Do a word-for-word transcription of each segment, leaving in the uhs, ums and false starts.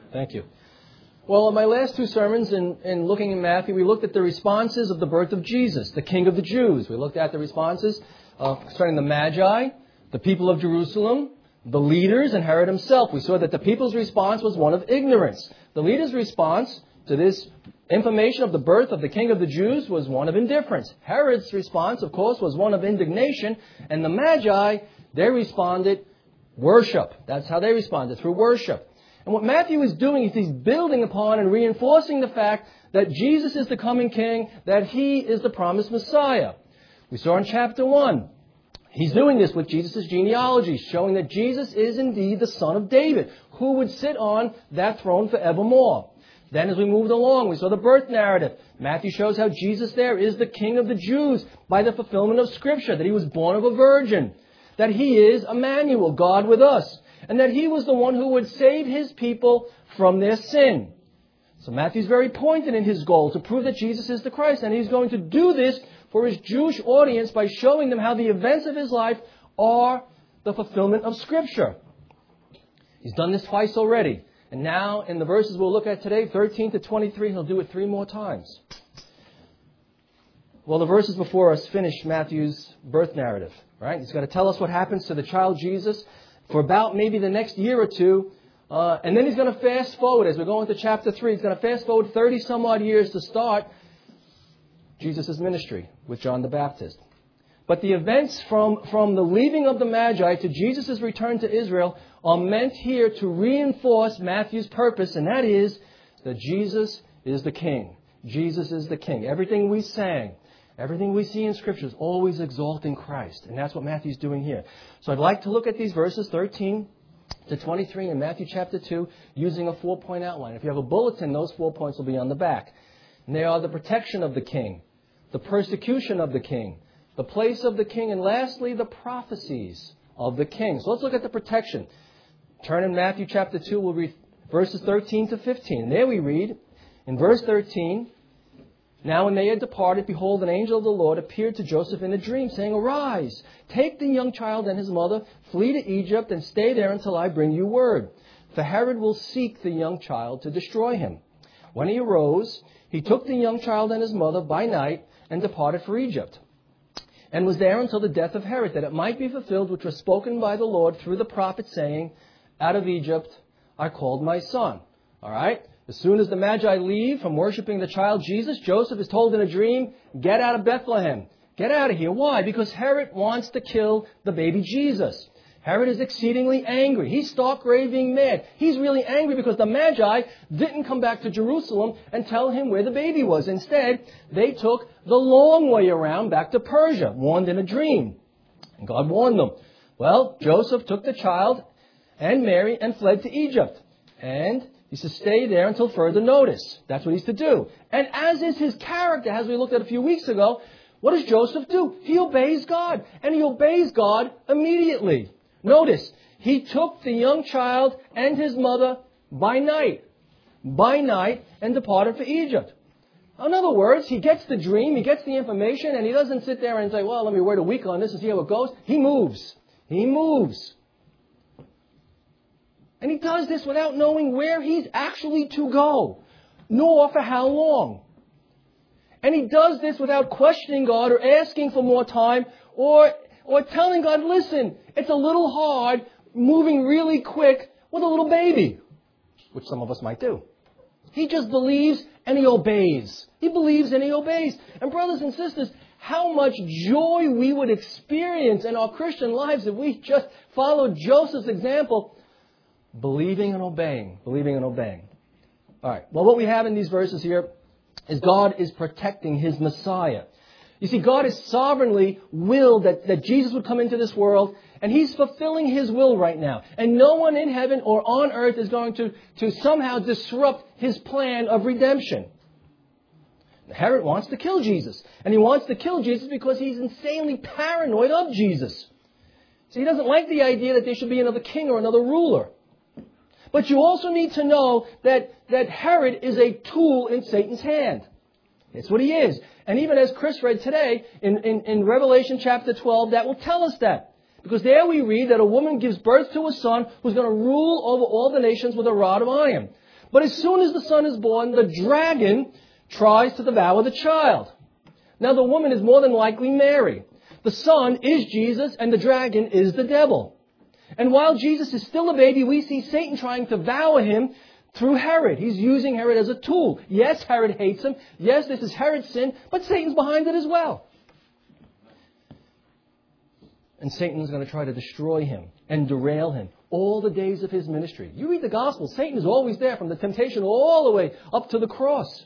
Thank you. Well, in my last two sermons in, in looking in Matthew, we looked at the responses of the birth of Jesus, the King of the Jews. We looked at the responses uh, concerning the Magi, the people of Jerusalem, the leaders, and Herod himself. We saw that the people's response was one of ignorance. The leaders' response to this information of the birth of the King of the Jews was one of indifference. Herod's response, of course, was one of indignation. And the Magi, they responded worship. That's how they responded, through worship. And what Matthew is doing is he's building upon and reinforcing the fact that Jesus is the coming King, that He is the promised Messiah. We saw in chapter one, he's doing this with Jesus' genealogy, showing that Jesus is indeed the son of David, who would sit on that throne forevermore. Then as we moved along, we saw the birth narrative. Matthew shows how Jesus there is the King of the Jews by the fulfillment of Scripture, that He was born of a virgin, that He is Emmanuel, God with us, and that He was the one who would save His people from their sin. So Matthew's very pointed in his goal to prove that Jesus is the Christ, and he's going to do this for his Jewish audience by showing them how the events of His life are the fulfillment of Scripture. He's done this twice already. And now, in the verses we'll look at today, thirteen to twenty-three, He'll do it three more times. Well, the verses before us finish Matthew's birth narrative, right? He's going to tell us what happens to the child Jesus for about maybe the next year or two. Uh, and then He's going to fast forward. As we go into chapter three, He's going to fast forward thirty some odd years to start Jesus' ministry with John the Baptist. But the events from, from the leaving of the Magi to Jesus' return to Israel are meant here to reinforce Matthew's purpose, and that is that Jesus is the King. Jesus is the King. Everything we sang, everything we see in Scripture is always exalting Christ. And that's what Matthew's doing here. So I'd like to look at these verses thirteen to twenty-three in Matthew chapter two using a four-point outline. If you have a bulletin, those four points will be on the back. And they are the protection of the King, the persecution of the King, the place of the King, and lastly, the prophecies of the King. So let's look at the protection. Turn in Matthew chapter two, we'll read verses thirteen to fifteen. And there we read, in verse thirteen, "Now when they had departed, behold, an angel of the Lord appeared to Joseph in a dream, saying, 'Arise, take the young child and his mother, flee to Egypt, and stay there until I bring you word. For Herod will seek the young child to destroy him.' When he arose, he took the young child and his mother by night and departed for Egypt, and was there until the death of Herod, that it might be fulfilled which was spoken by the Lord through the prophet, saying, 'Out of Egypt I called my son.'" All right? As soon as the Magi leave from worshiping the child Jesus, Joseph is told in a dream, "Get out of Bethlehem. Get out of here." Why? Because Herod wants to kill the baby Jesus. Herod is exceedingly angry. He's stark raving mad. He's really angry because the Magi didn't come back to Jerusalem and tell him where the baby was. Instead, they took the long way around back to Persia, warned in a dream. And God warned them. Well, Joseph took the child and Mary and fled to Egypt. And he's to stay there until further notice. That's what he's to do. And as is his character, as we looked at a few weeks ago, what does Joseph do? He obeys God. And he obeys God immediately. Notice, he took the young child and his mother by night. By night and departed for Egypt. In other words, he gets the dream, he gets the information, and he doesn't sit there and say, well, let me wait a week on this and see how it goes. He moves. He moves. And he does this without knowing where he's actually to go, nor for how long. And he does this without questioning God or asking for more time or, or telling God, listen, it's a little hard moving really quick with a little baby, which some of us might do. He just believes and he obeys. He believes and he obeys. And brothers and sisters, how much joy we would experience in our Christian lives if we just followed Joseph's example. Believing and obeying. Believing and obeying. All right. Well, what we have in these verses here is God is protecting His Messiah. You see, God has sovereignly willed that, that Jesus would come into this world, and He's fulfilling His will right now. And no one in heaven or on earth is going to, to somehow disrupt His plan of redemption. Herod wants to kill Jesus. And he wants to kill Jesus because he's insanely paranoid of Jesus. So he doesn't like the idea that there should be another king or another ruler. But you also need to know that, that Herod is a tool in Satan's hand. That's what he is. And even as Chris read today, in, in, in Revelation chapter twelve, that will tell us that. Because there we read that a woman gives birth to a son who's going to rule over all the nations with a rod of iron. But as soon as the son is born, the dragon tries to devour the child. Now the woman is more than likely Mary. The son is Jesus and the dragon is the devil. And while Jesus is still a baby, we see Satan trying to devour him through Herod. He's using Herod as a tool. Yes, Herod hates him. Yes, this is Herod's sin, but Satan's behind it as well. And Satan's going to try to destroy him and derail him all the days of his ministry. You read the Gospel, Satan is always there from the temptation all the way up to the cross.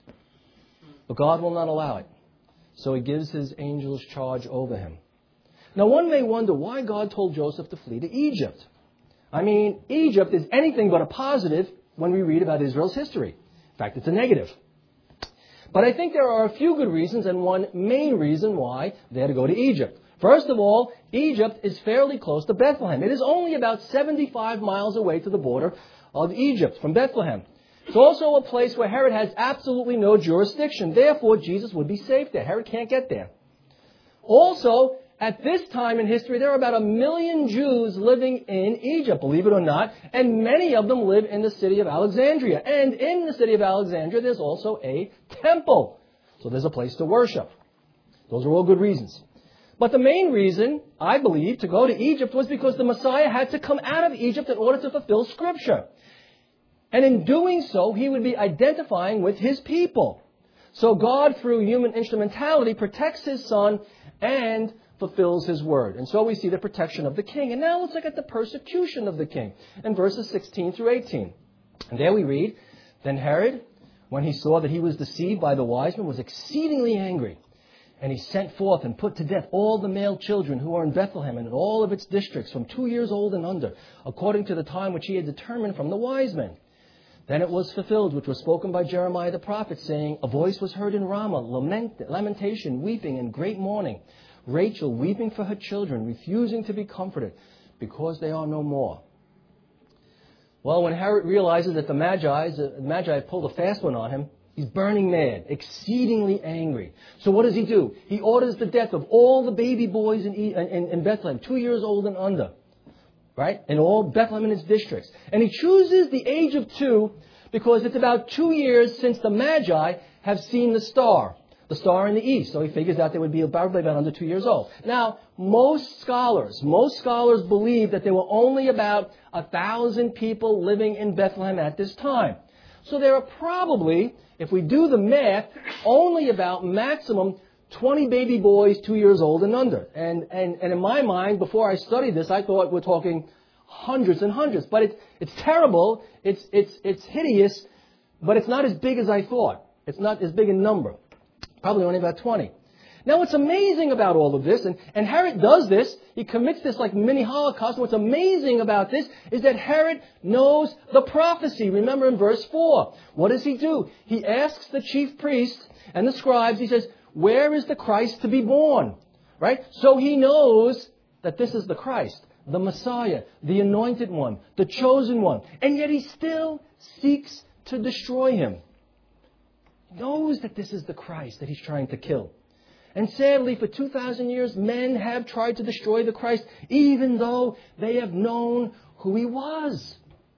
But God will not allow it. So he gives his angels charge over him. Now one may wonder why God told Joseph to flee to Egypt. I mean, Egypt is anything but a positive when we read about Israel's history. In fact, it's a negative. But I think there are a few good reasons and one main reason why they had to go to Egypt. First of all, Egypt is fairly close to Bethlehem. It is only about seventy-five miles away to the border of Egypt from Bethlehem. It's also a place where Herod has absolutely no jurisdiction. Therefore, Jesus would be safe there. Herod can't get there. Also, at this time in history, there are about a million Jews living in Egypt, believe it or not, and many of them live in the city of Alexandria. And in the city of Alexandria, there's also a temple. So there's a place to worship. Those are all good reasons. But the main reason, I believe, to go to Egypt was because the Messiah had to come out of Egypt in order to fulfill Scripture. And in doing so, he would be identifying with his people. So God, through human instrumentality, protects his son and fulfills his word. And so we see the protection of the king. And now let's look at the persecution of the king in verses sixteen through eighteen. And there we read, Then Herod, when he saw that he was deceived by the wise men, was exceedingly angry. And he sent forth and put to death all the male children who are in Bethlehem and in all of its districts from two years old and under, according to the time which he had determined from the wise men. Then it was fulfilled, which was spoken by Jeremiah the prophet, saying, A voice was heard in Ramah, lament, lamentation, weeping, and great mourning. Rachel weeping for her children, refusing to be comforted, because they are no more. Well, when Herod realizes that the Magi, the Magi have pulled a fast one on him, he's burning mad, exceedingly angry. So what does he do? He orders the death of all the baby boys in, in, in Bethlehem, two years old and under. Right? In all Bethlehem and its districts. And he chooses the age of two because it's about two years since the Magi have seen the star. The star in the east. So he figures out they would be about, about under two years old. Now, most scholars, most scholars believe that there were only about a thousand people living in Bethlehem at this time. So there are probably, if we do the math, only about maximum twenty baby boys two years old and under. And, and, and in my mind, before I studied this, I thought we're talking hundreds and hundreds. But it's, it's terrible, it's, it's, it's hideous, but it's not as big as I thought. It's not as big in number. Probably only about twenty. Now what's amazing about all of this, and, and Herod does this, he commits this like mini Holocaust. What's amazing about this is that Herod knows the prophecy. Remember in verse four, what does he do? He asks the chief priests and the scribes, he says, where is the Christ to be born? Right? So he knows that this is the Christ, the Messiah, the anointed one, the chosen one. And yet he still seeks to destroy him. He knows that this is the Christ that he's trying to kill. And sadly, for two thousand years, men have tried to destroy the Christ, even though they have known who he was.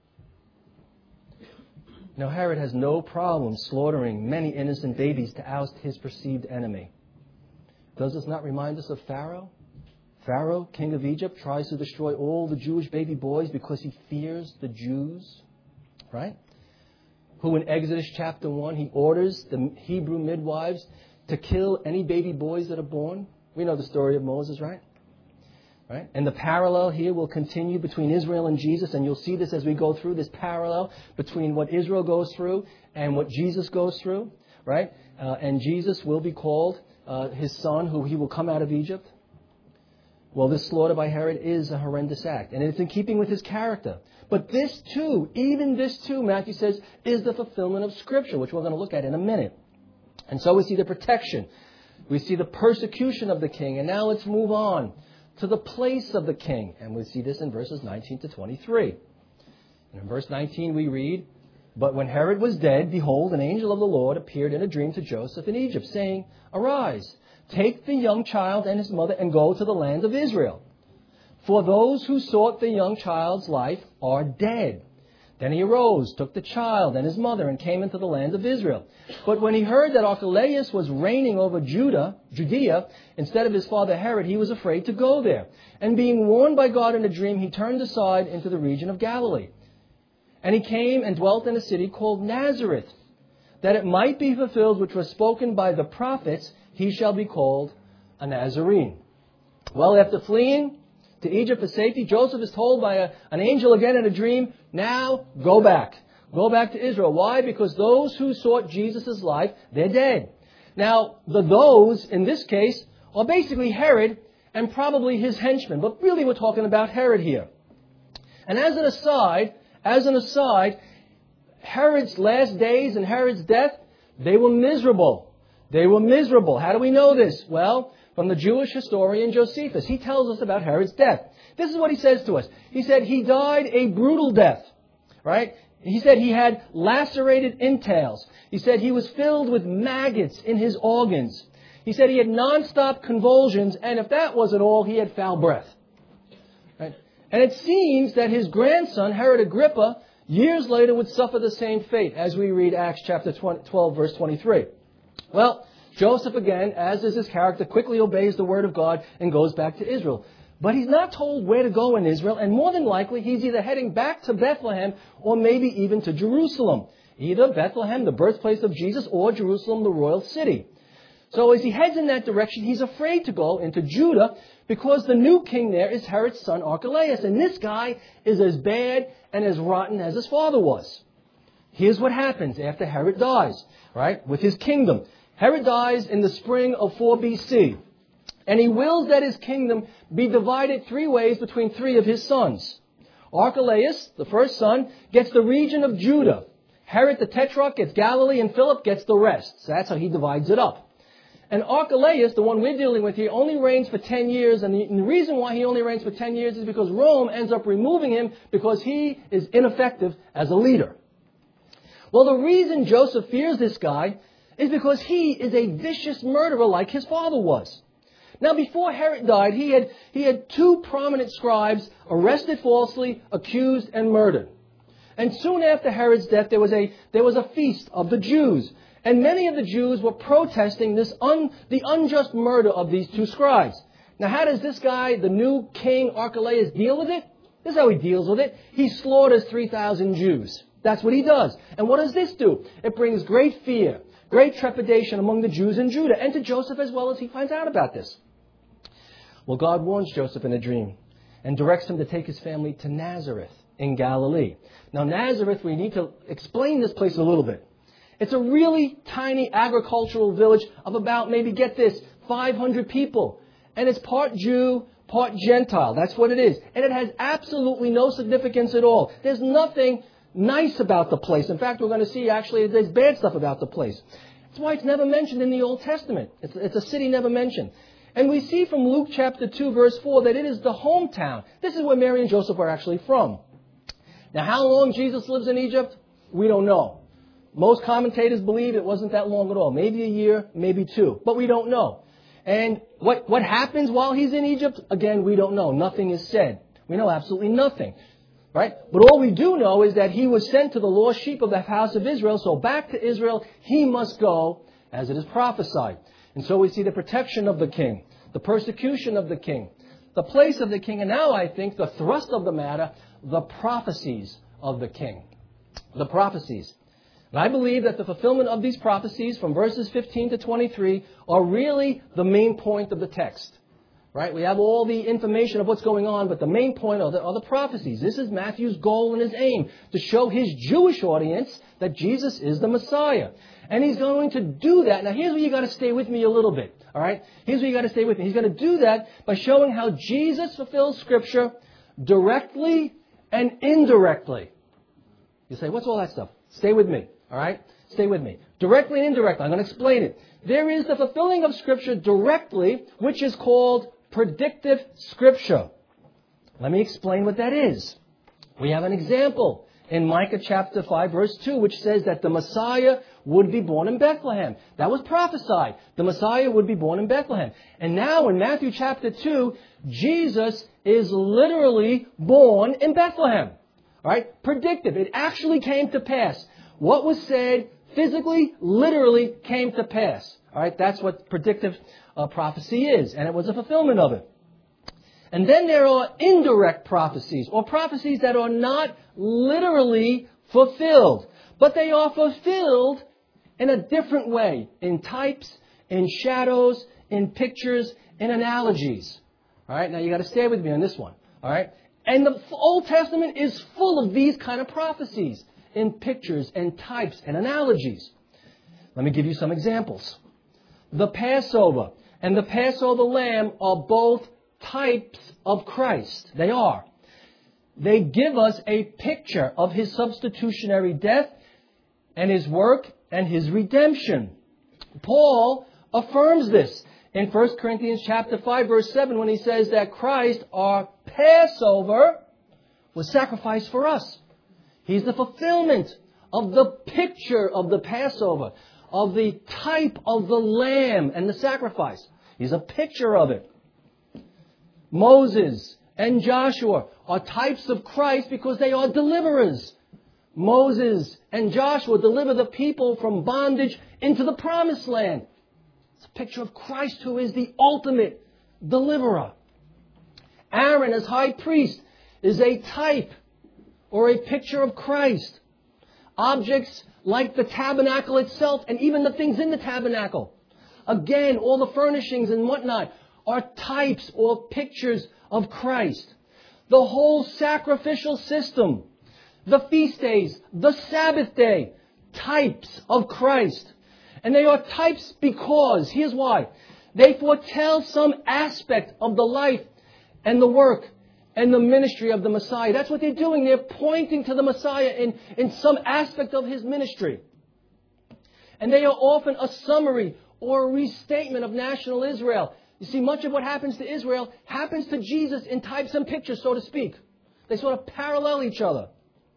Now, Herod has no problem slaughtering many innocent babies to oust his perceived enemy. Does this not remind us of Pharaoh? Pharaoh, king of Egypt, tries to destroy all the Jewish baby boys because he fears the Jews, right? Who in Exodus chapter one, he orders the Hebrew midwives to kill any baby boys that are born. We know the story of Moses, right? Right? And the parallel here will continue between Israel and Jesus, and you'll see this as we go through, this parallel between what Israel goes through and what Jesus goes through, right? Uh, and Jesus will be called uh, his son, who he will come out of Egypt. Well, this slaughter by Herod is a horrendous act, and it's in keeping with his character. But this too, even this too, Matthew says, is the fulfillment of Scripture, which we're going to look at in a minute. And so we see the protection. We see the persecution of the king. And now let's move on to the place of the king. And we see this in verses nineteen to twenty-three. And in verse nineteen we read, But when Herod was dead, behold, an angel of the Lord appeared in a dream to Joseph in Egypt, saying, Arise, take the young child and his mother and go to the land of Israel. For those who sought the young child's life are dead. Then he arose, took the child and his mother, and came into the land of Israel. But when he heard that Archelaus was reigning over Judah, Judea, instead of his father Herod, he was afraid to go there. And being warned by God in a dream, he turned aside into the region of Galilee. And he came and dwelt in a city called Nazareth, that it might be fulfilled which was spoken by the prophets, he shall be called a Nazarene. Well, after fleeing to Egypt for safety, Joseph is told by a, an angel again in a dream, now go back. Go back to Israel. Why? Because those who sought Jesus' life, they're dead. Now, the those, in this case, are basically Herod and probably his henchmen. But really we're talking about Herod here. And as an aside, as an aside, Herod's last days and Herod's death, they were miserable. They were miserable. How do we know this? Well, from the Jewish historian Josephus. He tells us about Herod's death. This is what he says to us. He said he died a brutal death, right? He said he had lacerated entails. He said he was filled with maggots in his organs. He said he had nonstop convulsions, and if that wasn't all, he had foul breath. Right? And it seems that his grandson, Herod Agrippa, years later would suffer the same fate, as we read Acts chapter twelve, verse twenty-three. Well, Joseph, again, as is his character, quickly obeys the word of God and goes back to Israel. But he's not told where to go in Israel, and more than likely, he's either heading back to Bethlehem or maybe even to Jerusalem. Either Bethlehem, the birthplace of Jesus, or Jerusalem, the royal city. So as he heads in that direction, he's afraid to go into Judah because the new king there is Herod's son Archelaus. And this guy is as bad and as rotten as his father was. Here's what happens after Herod dies, right, with his kingdom. Herod dies in the spring of four B C, and he wills that his kingdom be divided three ways between three of his sons. Archelaus, the first son, gets the region of Judah. Herod the Tetrarch gets Galilee, and Philip gets the rest. So that's how he divides it up. And Archelaus, the one we're dealing with here, only reigns for ten years, and the, and the reason why he only reigns for ten years is because Rome ends up removing him because he is ineffective as a leader. Well, the reason Joseph fears this guy is because he is a vicious murderer like his father was. Now, before Herod died, he had, he had two prominent scribes arrested falsely, accused, and murdered. And soon after Herod's death, there was a, there was a feast of the Jews. And many of the Jews were protesting this un, the unjust murder of these two scribes. Now, how does this guy, the new king Archelaus, deal with it? This is how he deals with it. He slaughters three thousand Jews. That's what he does. And what does this do? It brings great fear, great trepidation among the Jews in Judah, and to Joseph as well as he finds out about this. Well, God warns Joseph in a dream and directs him to take his family to Nazareth in Galilee. Now, Nazareth, we need to explain this place a little bit. It's a really tiny agricultural village of about, maybe get this, five hundred people. And it's part Jew, part Gentile. That's what it is. And it has absolutely no significance at all. There's nothing nice about the place. In fact, we're going to see actually there's bad stuff about the place. That's why it's never mentioned in the Old Testament. It's, it's a city never mentioned. And we see from Luke chapter two, verse four, that it is the hometown. This is where Mary and Joseph are actually from. Now, how long Jesus lives in Egypt? We don't know. Most commentators believe it wasn't that long at all. Maybe a year, maybe two. But we don't know. And what, what happens while he's in Egypt? Again, we don't know. Nothing is said. We know absolutely nothing. Right? But all we do know is that he was sent to the lost sheep of the house of Israel. So back to Israel he must go, as it is prophesied. And so we see the protection of the king, the persecution of the king, the place of the king, and now I think the thrust of the matter, the prophecies of the king. The prophecies. And I believe that the fulfillment of these prophecies from verses fifteen to twenty-three are really the main point of the text. Right? We have all the information of what's going on, but the main point are the, are the prophecies. This is Matthew's goal and his aim, to show his Jewish audience that Jesus is the Messiah. And he's going to do that. Now, here's where you got to stay with me a little bit. All right? Here's where you got to stay with me. He's going to do that by showing how Jesus fulfills Scripture directly and indirectly. You say, what's all that stuff? Stay with me. All right? Stay with me. Directly and indirectly. I'm going to explain it. There is the fulfilling of Scripture directly, which is called predictive Scripture. Let me explain what that is. We have an example in Micah chapter five, verse two, which says that the Messiah would be born in Bethlehem. That was prophesied. The Messiah would be born in Bethlehem. And now in Matthew chapter two, Jesus is literally born in Bethlehem. All right? Predictive. It actually came to pass. What was said physically, literally came to pass. All right? That's what predictive uh, prophecy is. And it was a fulfillment of it. And then there are indirect prophecies, or prophecies that are not literally fulfilled, but they are fulfilled in a different way, in types, in shadows, in pictures, in analogies. All right, now you got to stay with me on this one. All right, and the Old Testament is full of these kind of prophecies in pictures and types and analogies. Let me give you some examples. The Passover and the Passover lamb are both types of Christ. They are. They give us a picture of His substitutionary death and His work and His redemption. Paul affirms this in First Corinthians chapter five, verse seven, when he says that Christ, our Passover, was sacrificed for us. He's the fulfillment of the picture of the Passover, of the type of the lamb and the sacrifice. He's a picture of it. Moses and Joshua are types of Christ because they are deliverers. Moses and Joshua deliver the people from bondage into the promised land. It's a picture of Christ, who is the ultimate deliverer. Aaron, as high priest, is a type or a picture of Christ. Objects like the tabernacle itself and even the things in the tabernacle. Again, all the furnishings and whatnot are types or pictures of Christ. The whole sacrificial system, the feast days, the Sabbath day, types of Christ. And they are types because, here's why, they foretell some aspect of the life and the work and the ministry of the Messiah. That's what they're doing. They're pointing to the Messiah in, in some aspect of His ministry. And they are often a summary or a restatement of national Israel. You see, much of what happens to Israel happens to Jesus in types and pictures, so to speak. They sort of parallel each other.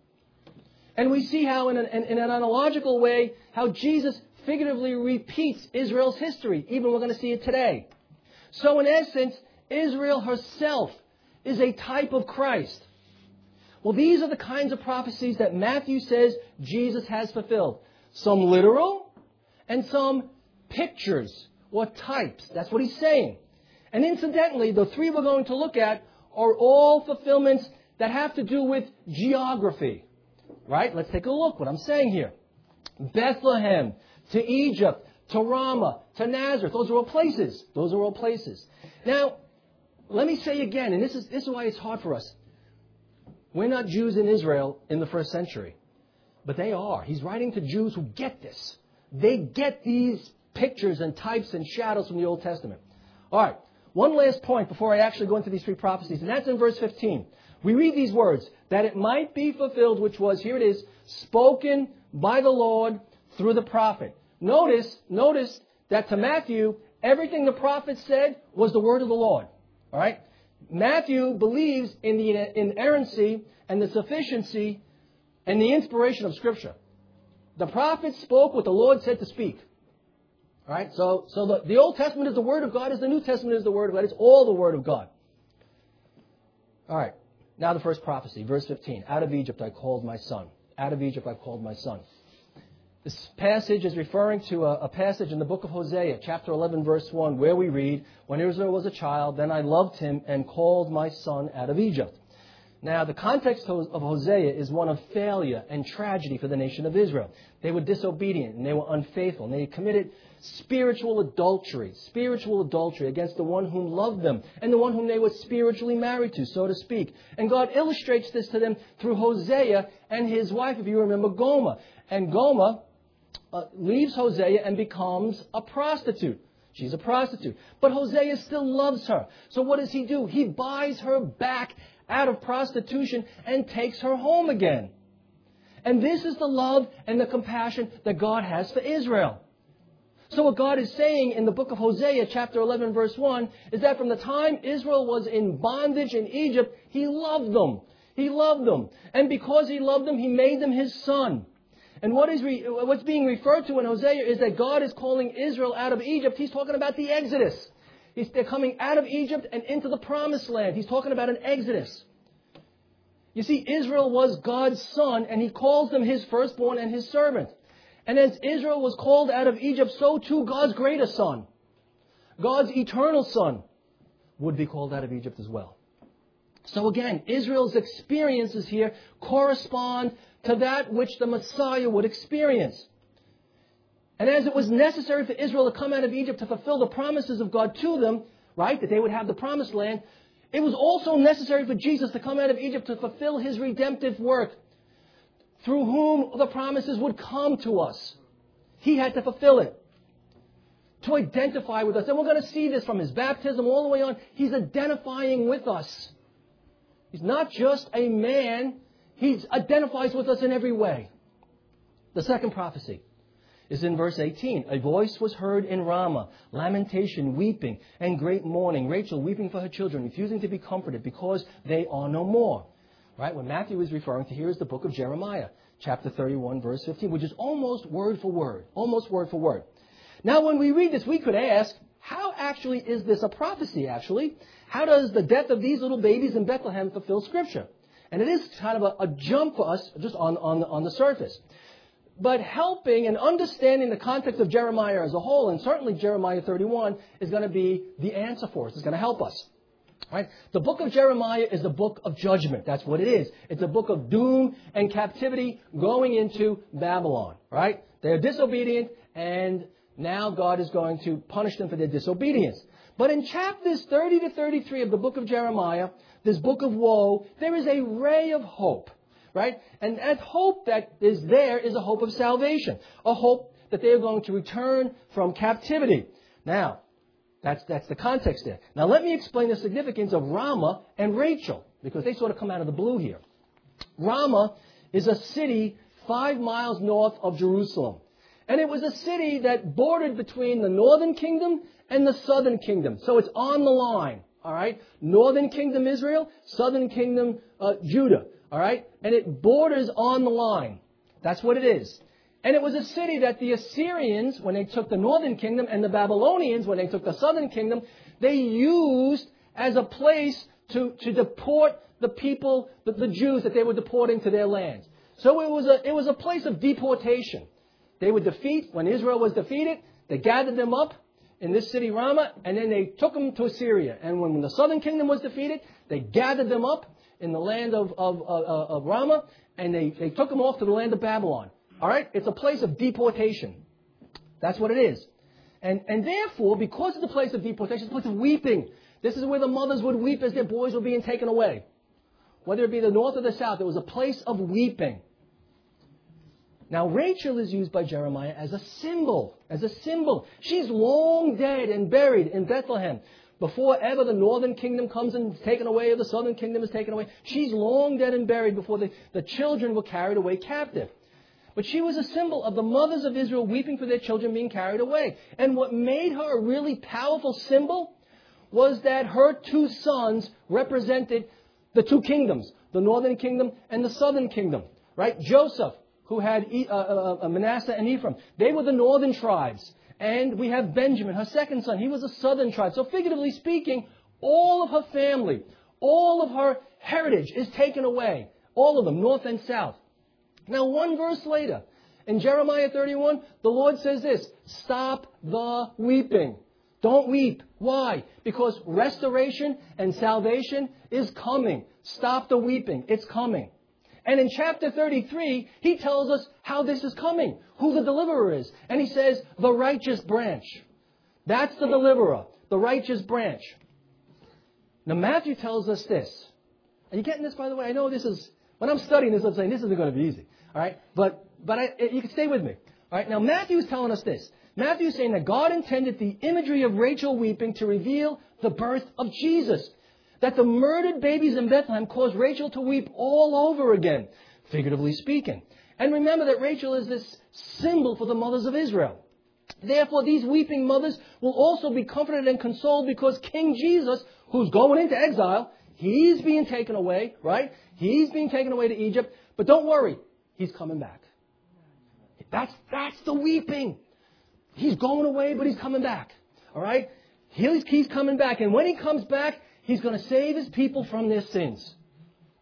And we see how, in an, in an analogical way, how Jesus figuratively repeats Israel's history. Even we're going to see it today. So in essence, Israel herself is a type of Christ. Well, these are the kinds of prophecies that Matthew says Jesus has fulfilled. Some literal and some pictures or types. That's what he's saying. And incidentally, the three we're going to look at are all fulfillments that have to do with geography. Right? Let's take a look what I'm saying here. Bethlehem, to Egypt, to Ramah, to Nazareth. Those are all places. Those are all places. Now, let me say again, and this is, this is why it's hard for us. We're not Jews in Israel in the first century. But they are. He's writing to Jews who get this. They get these pictures and types and shadows from the Old Testament. All right. One last point before I actually go into these three prophecies, and that's in verse fifteen. We read these words, that it might be fulfilled, which was, here it is, spoken by the Lord through the prophet. Notice, notice that to Matthew, everything the prophet said was the word of the Lord. All right? Matthew believes in the inerrancy and the sufficiency and the inspiration of Scripture. The prophet spoke what the Lord said to speak. All right? So, so the, the Old Testament is the Word of God, as the New Testament is the Word of God. It's all the Word of God. All right. Now the first prophecy, verse fifteen. Out of Egypt I called my son. Out of Egypt I called my son. This passage is referring to a, a passage in the book of Hosea, chapter eleven, verse one, where we read, when Israel was a child, then I loved him and called my son out of Egypt. Now, the context of Hosea is one of failure and tragedy for the nation of Israel. They were disobedient and they were unfaithful. And they committed spiritual adultery, spiritual adultery against the one whom loved them and the one whom they were spiritually married to, so to speak. And God illustrates this to them through Hosea and his wife, if you remember, Gomer. And Gomer uh, leaves Hosea and becomes a prostitute. She's a prostitute. But Hosea still loves her. So what does he do? He buys her back out of prostitution and takes her home again. And this is the love and the compassion that God has for Israel. So what God is saying in the book of Hosea, chapter eleven, verse one, is that from the time Israel was in bondage in Egypt, He loved them. He loved them. And because He loved them, He made them His son. And what is re- what's being referred to in Hosea is that God is calling Israel out of Egypt. He's talking about the Exodus. He's, they're coming out of Egypt and into the Promised Land. He's talking about an Exodus. You see, Israel was God's son, and he calls them his firstborn and his servant. And as Israel was called out of Egypt, so too God's greatest son, God's eternal son, would be called out of Egypt as well. So again, Israel's experiences here correspond to that which the Messiah would experience. And as it was necessary for Israel to come out of Egypt to fulfill the promises of God to them, right, that they would have the promised land, it was also necessary for Jesus to come out of Egypt to fulfill his redemptive work, through whom the promises would come to us. He had to fulfill it, to identify with us. And we're going to see this from his baptism all the way on. He's identifying with us. He's not just a man. He identifies with us in every way. The second prophecy is in verse eighteen. A voice was heard in Ramah, lamentation, weeping, and great mourning. Rachel weeping for her children, refusing to be comforted because they are no more. Right? What Matthew is referring to here is the book of Jeremiah, chapter thirty-one, verse fifteen, which is almost word for word. Almost word for word. Now, when we read this, we could ask, how actually is this a prophecy, actually? How does the death of these little babies in Bethlehem fulfill Scripture? And it is kind of a, a jump for us just on, on, on the surface. But helping and understanding the context of Jeremiah as a whole, and certainly Jeremiah thirty-one, is going to be the answer for us. It's going to help us. Right? The book of Jeremiah is the book of judgment. That's what it is. It's a book of doom and captivity going into Babylon. Right? They're disobedient, and now God is going to punish them for their disobedience. But in chapters thirty to thirty-three of the book of Jeremiah, this book of woe, there is a ray of hope. Right? And that hope that is there is a hope of salvation. A hope that they are going to return from captivity. Now, that's, that's the context there. Now, let me explain the significance of Ramah and Rachel, because they sort of come out of the blue here. Ramah is a city five miles north of Jerusalem. And it was a city that bordered between the northern kingdom and the southern kingdom. So it's on the line. All right? Northern kingdom Israel, southern kingdom uh, Judah. All right? And it borders on the line. That's what it is. And it was a city that the Assyrians, when they took the northern kingdom, and the Babylonians, when they took the southern kingdom, they used as a place to, to deport the people, the, the Jews that they were deporting to their lands. So it was a, it was a place of deportation. They would defeat, when Israel was defeated, they gathered them up in this city Ramah, and then they took them to Assyria. And when, when the southern kingdom was defeated, they gathered them up in the land of, of, of, of Ramah, and they, they took them off to the land of Babylon. All right? It's a place of deportation. That's what it is. And, and therefore, because it's a place of deportation, it's a place of weeping. This is where the mothers would weep as their boys were being taken away. Whether it be the north or the south, it was a place of weeping. Now, Rachel is used by Jeremiah as a symbol. As a symbol. She's long dead and buried in Bethlehem. Before ever the northern kingdom comes and is taken away or the southern kingdom is taken away. She's long dead and buried before the, the children were carried away captive. But she was a symbol of the mothers of Israel weeping for their children being carried away. And what made her a really powerful symbol was that her two sons represented the two kingdoms, the northern kingdom and the southern kingdom. Right? Joseph, who had uh, uh, Manasseh and Ephraim, they were the northern tribes. And we have Benjamin, her second son. He was a southern tribe. So figuratively speaking, all of her family, all of her heritage is taken away. All of them, north and south. Now, one verse later, in Jeremiah thirty-one, the Lord says this, stop the weeping. Don't weep. Why? Because restoration and salvation is coming. Stop the weeping. It's coming. And in chapter thirty-three, he tells us how this is coming, who the deliverer is. And he says, the righteous branch. That's the deliverer, the righteous branch. Now, Matthew tells us this. Are you getting this, by the way? I know this is, when I'm studying this, I'm saying this isn't going to be easy. All right? But, but I, you can stay with me. All right? Now, Matthew is telling us this. Matthew is saying that God intended the imagery of Rachel weeping to reveal the birth of Jesus. That the murdered babies in Bethlehem caused Rachel to weep all over again, figuratively speaking. And remember that Rachel is this symbol for the mothers of Israel. Therefore, these weeping mothers will also be comforted and consoled because King Jesus, who's going into exile, he's being taken away, right? He's being taken away to Egypt. But don't worry, he's coming back. That's, that's the weeping. He's going away, but he's coming back. All right? He's, he's coming back. And when he comes back, he's going to save his people from their sins.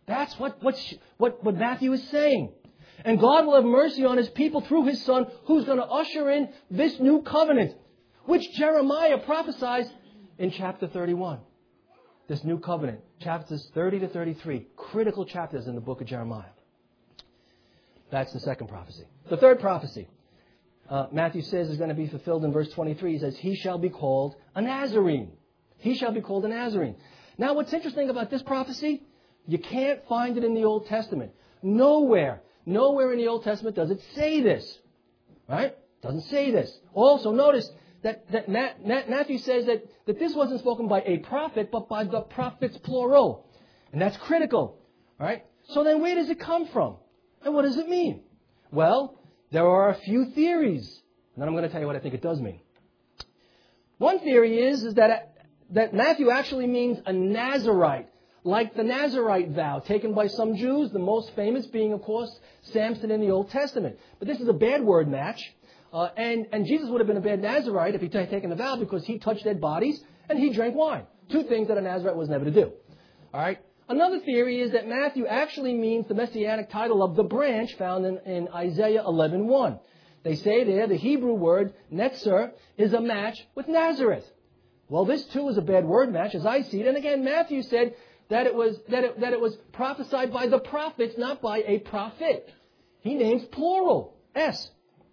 That's what, what, what, what Matthew is saying. And God will have mercy on His people through His Son, who's going to usher in this new covenant, which Jeremiah prophesies in chapter thirty-one. This new covenant, chapters thirty to thirty-three, critical chapters in the book of Jeremiah. That's the second prophecy. The third prophecy, uh, Matthew says is going to be fulfilled in verse twenty-three. He says, He shall be called a Nazarene. He shall be called a Nazarene. Now, what's interesting about this prophecy, you can't find it in the Old Testament. Nowhere, nowhere in the Old Testament does it say this. Right? Doesn't say this. Also, notice that, that Matt, Matt, Matthew says that, that this wasn't spoken by a prophet, but by the prophets, plural. And that's critical. Right? So then where does it come from? And what does it mean? Well, there are a few theories. And then I'm going to tell you what I think it does mean. One theory is, is that, that Matthew actually means a Nazarite, like the Nazarite vow taken by some Jews, the most famous being, of course, Samson in the Old Testament. But this is a bad word match. Uh, and, and Jesus would have been a bad Nazarite if he had taken the vow because he touched dead bodies and he drank wine. Two things that a Nazarite was never to do. All right? Another theory is that Matthew actually means the messianic title of the branch found in, in Isaiah eleven one. They say there the Hebrew word netzer is a match with Nazareth. Well, this too is a bad word match as I see it. And again, Matthew said that it was that it, that it was prophesied by the prophets, not by a prophet. He names plural, S.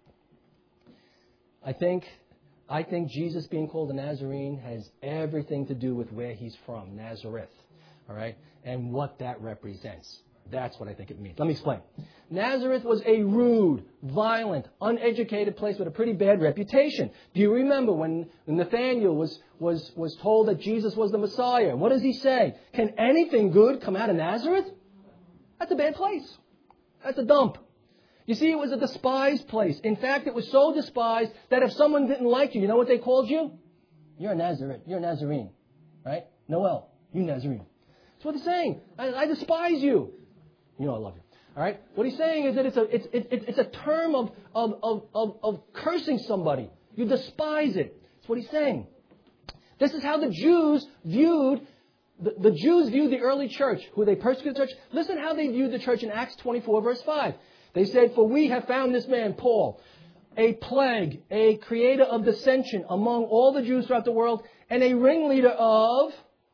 I think I think Jesus being called a Nazarene has everything to do with where he's from, Nazareth. All right? And what that represents. That's what I think it means. Let me explain. Nazareth was a rude, violent, uneducated place with a pretty bad reputation. Do you remember when Nathanael was, was, was told that Jesus was the Messiah? What does he say? Can anything good come out of Nazareth? That's a bad place. That's a dump. You see, it was a despised place. In fact, it was so despised that if someone didn't like you, you know what they called you? You're a Nazarene. You're a Nazarene. Right? Noel, you Nazarene. That's what he's saying. I, I despise you. You know I love you. All right? What he's saying is that it's a, it's, it, it's a term of, of, of, of, of cursing somebody. You despise it. That's what he's saying. This is how the Jews viewed, the, the Jews viewed the early church, who they persecuted the church. Listen how they viewed the church in Acts twenty-four, verse five. They said, for we have found this man, Paul, a plague, a creator of dissension among all the Jews throughout the world, and a ringleader of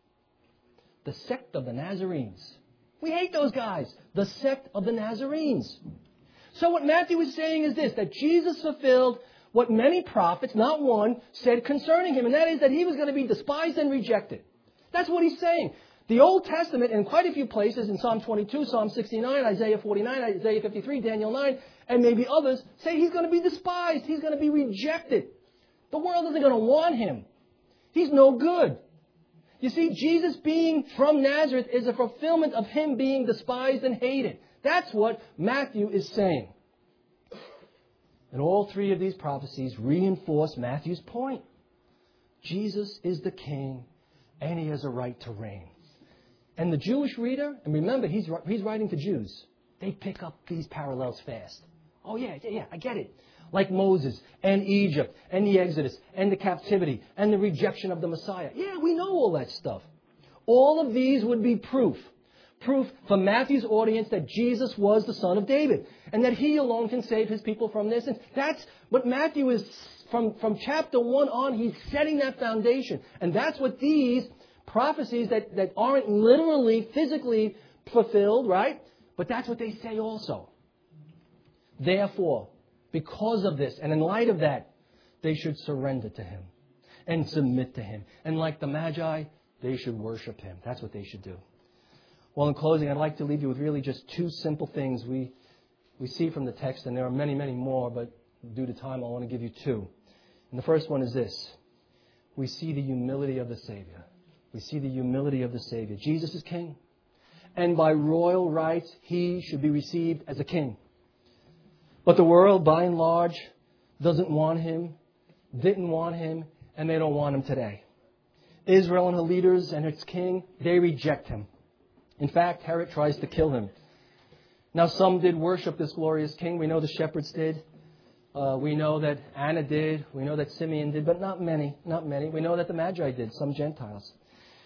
the sect of the Nazarenes. We hate those guys. The sect of the Nazarenes. So what Matthew is saying is this, that Jesus fulfilled what many prophets, not one, said concerning him. And that is that he was going to be despised and rejected. That's what he's saying. The Old Testament, in quite a few places, in Psalm twenty-two, Psalm sixty-nine, Isaiah forty-nine, Isaiah fifty-three, Daniel nine, and maybe others, say he's going to be despised. He's going to be rejected. The world isn't going to want him. He's no good. You see, Jesus being from Nazareth is a fulfillment of him being despised and hated. That's what Matthew is saying. And all three of these prophecies reinforce Matthew's point. Jesus is the king, and he has a right to reign. And the Jewish reader, and remember, he's, he's writing to Jews, they pick up these parallels fast. Oh, yeah, yeah, yeah, I get it. Like Moses and Egypt and the Exodus and the captivity and the rejection of the Messiah. Yeah, we know all that stuff. All of these would be proof. Proof for Matthew's audience that Jesus was the Son of David and that he alone can save his people from their sins. That's what Matthew is, from, from chapter one on, he's setting that foundation. And that's what these prophecies that, that aren't literally, physically fulfilled, right? But that's what they say also. Therefore, because of this, and in light of that, they should surrender to him and submit to him. And like the Magi, they should worship him. That's what they should do. Well, in closing, I'd like to leave you with really just two simple things we we see from the text, and there are many, many more, but due to time, I want to give you two. And the first one is this. We see the humility of the Savior. We see the humility of the Savior. Jesus is king, and by royal rights, he should be received as a king. But the world, by and large, doesn't want him, didn't want him, and they don't want him today. Israel and her leaders and its king, they reject him. In fact, Herod tries to kill him. Now, some did worship this glorious king. We know the shepherds did. Uh, we know that Anna did. We know that Simeon did, but not many, not many. We know that the Magi did, some Gentiles.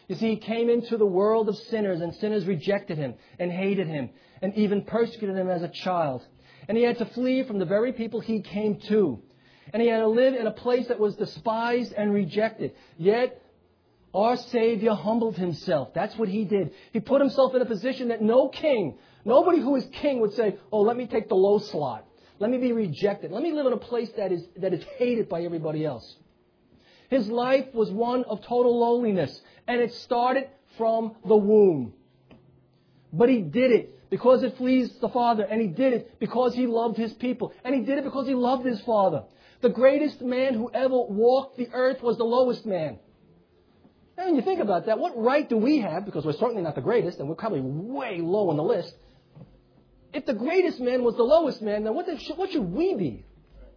You see, he came into the world of sinners, and sinners rejected him and hated him and even persecuted him as a child. And he had to flee from the very people he came to. And he had to live in a place that was despised and rejected. Yet, our Savior humbled himself. That's what he did. He put himself in a position that no king, nobody who is king would say, oh, let me take the low slot. Let me be rejected. Let me live in a place that is, that is hated by everybody else. His life was one of total lowliness. And it started from the womb. But he did it because it pleased the Father. And he did it because he loved his people. And he did it because he loved his Father. The greatest man who ever walked the earth was the lowest man. And when you think about that, what right do we have, because we're certainly not the greatest, and we're probably way low on the list. If the greatest man was the lowest man, then what, the, what should we be?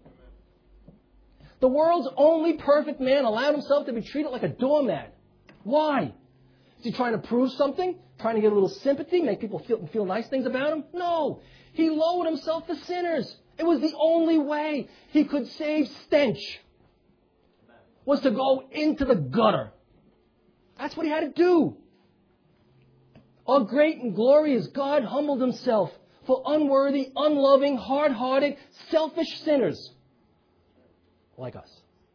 The world's only perfect man allowed himself to be treated like a doormat. Why? Is he trying to prove something? Trying to get a little sympathy? Make people feel, feel nice things about him? No. He lowered himself for sinners. It was the only way he could save stench. Was to go into the gutter. That's what he had to do. Our great and glorious God humbled himself for unworthy, unloving, hard-hearted, selfish sinners like us.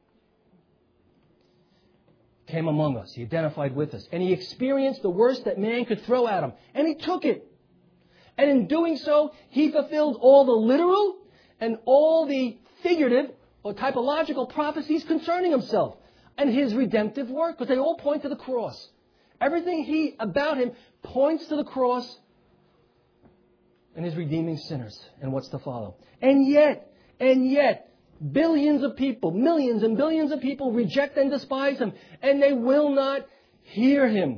Came among us. He identified with us. And he experienced the worst that man could throw at him. And he took it. And in doing so, he fulfilled all the literal and all the figurative or typological prophecies concerning himself and his redemptive work, because they all point to the cross. Everything he about him points to the cross and his redeeming sinners and what's to follow. And yet, and yet, billions of people, millions and billions of people reject and despise him, and they will not hear him.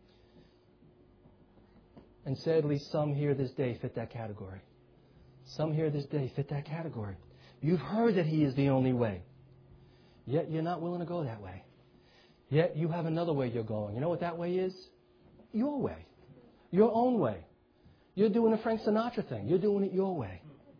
And sadly, some here this day fit that category. Some here this day fit that category. You've heard that he is the only way. Yet you're not willing to go that way. Yet you have another way you're going. You know what that way is? Your way. Your own way. You're doing the Frank Sinatra thing. You're doing it your way.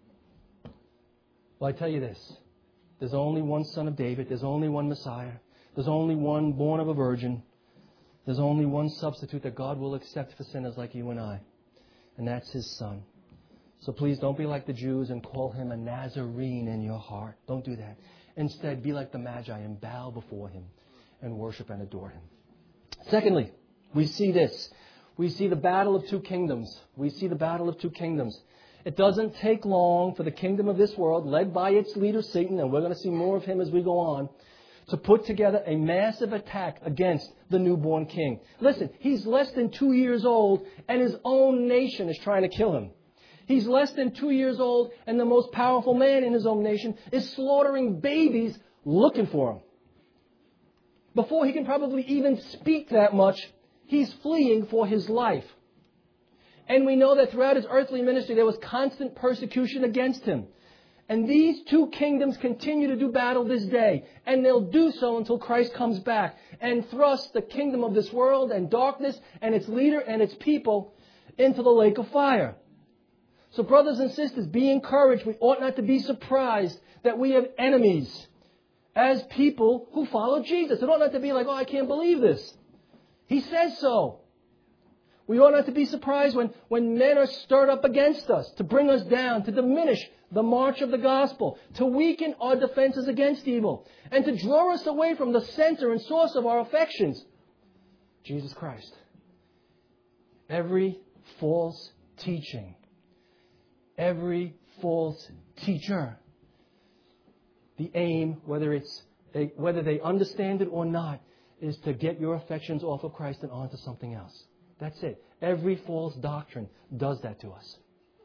Well, I tell you this. There's only one Son of David. There's only one Messiah. There's only one born of a virgin. There's only one substitute that God will accept for sinners like you and I. And that's His Son. So please don't be like the Jews and call Him a Nazarene in your heart. Don't do that. Instead, be like the Magi and bow before Him and worship and adore Him. Secondly, we see this. We see the battle of two kingdoms. We see the battle of two kingdoms. It doesn't take long for the kingdom of this world, led by its leader Satan, and we're going to see more of him as we go on, to put together a massive attack against the newborn king. Listen, he's less than two years old, and his own nation is trying to kill him. He's less than two years old, and the most powerful man in his own nation is slaughtering babies looking for him. Before he can probably even speak that much, he's fleeing for his life. And we know that throughout his earthly ministry, there was constant persecution against him. And these two kingdoms continue to do battle this day. And they'll do so until Christ comes back and thrust the kingdom of this world and darkness and its leader and its people into the lake of fire. So brothers and sisters, be encouraged. We ought not to be surprised that we have enemies as people who follow Jesus. It ought not to be like, oh, I can't believe this. He says so. We ought not to be surprised when, when men are stirred up against us, to bring us down, to diminish the march of the gospel, to weaken our defenses against evil, and to draw us away from the center and source of our affections, Jesus Christ. Every false teaching, every false teacher, the aim, whether it's a, whether they understand it or not, is to get your affections off of Christ and onto something else. That's it. Every false doctrine does that to us.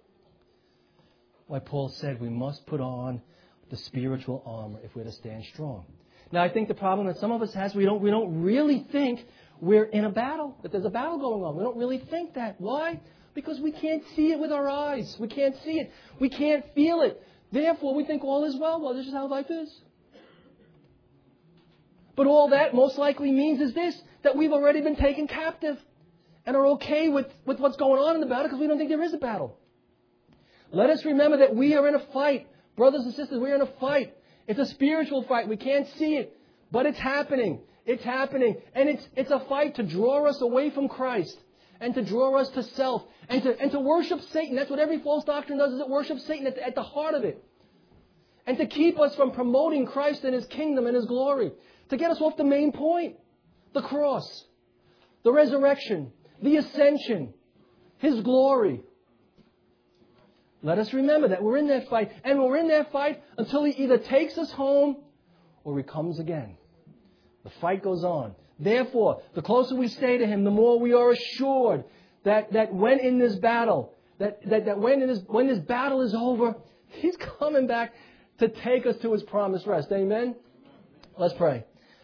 Like Paul said, we must put on the spiritual armor if we're to stand strong. Now, I think the problem that some of us has, we don't, we don't really think we're in a battle, that there's a battle going on. We don't really think that. Why? Because we can't see it with our eyes. We can't see it. We can't feel it. Therefore, we think all is well. Well, this is how life is. But all that most likely means is this, that we've already been taken captive and are okay with, with what's going on in the battle because we don't think there is a battle. Let us remember that we are in a fight. Brothers and sisters, we are in a fight. It's a spiritual fight. We can't see it, but it's happening. It's happening. And it's, it's a fight to draw us away from Christ and to draw us to self and to, and to worship Satan. That's what every false doctrine does, is it worships Satan at the, at the heart of it. And to keep us from promoting Christ and His kingdom and His glory. To get us off the main point. The cross. The resurrection. The ascension. His glory. Let us remember that we're in that fight. And we're in that fight until He either takes us home or He comes again. The fight goes on. Therefore, the closer we stay to Him, the more we are assured that, that when in this battle, that, that, that when, in this, when this battle is over, He's coming back to take us to His promised rest. Amen? Let's pray.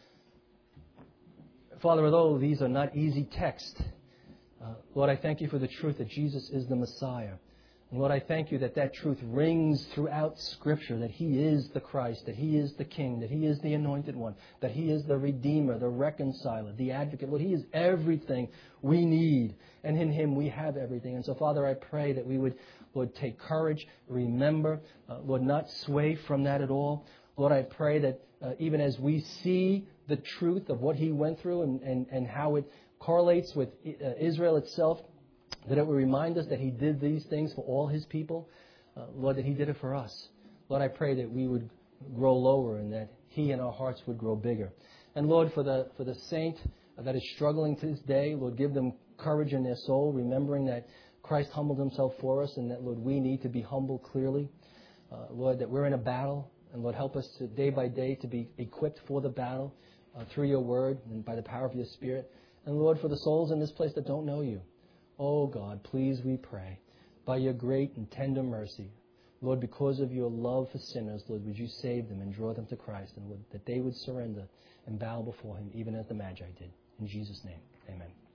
Father, although these are not easy texts, uh, Lord, I thank You for the truth that Jesus is the Messiah. And Lord, I thank You that that truth rings throughout Scripture, that He is the Christ, that He is the King, that He is the Anointed One, that He is the Redeemer, the Reconciler, the Advocate. Lord, He is everything we need. And in Him we have everything. And so, Father, I pray that we would, Lord, take courage, remember, uh, Lord, not sway from that at all. Lord, I pray that uh, even as we see the truth of what He went through and, and, and how it correlates with uh, Israel itself, that it would remind us that He did these things for all His people. Uh, Lord, that He did it for us. Lord, I pray that we would grow lower and that He and our hearts would grow bigger. And Lord, for the for the saint that is struggling to this day, Lord, give them courage in their soul, remembering that Christ humbled Himself for us and that, Lord, we need to be humble clearly. Uh, Lord, that we're in a battle. And Lord, help us to, day by day, to be equipped for the battle uh, through Your Word and by the power of Your Spirit. And Lord, for the souls in this place that don't know You, oh God, please, we pray, by Your great and tender mercy, Lord, because of Your love for sinners, Lord, would You save them and draw them to Christ, and Lord, that they would surrender and bow before Him, even as the Magi did. In Jesus' name, amen.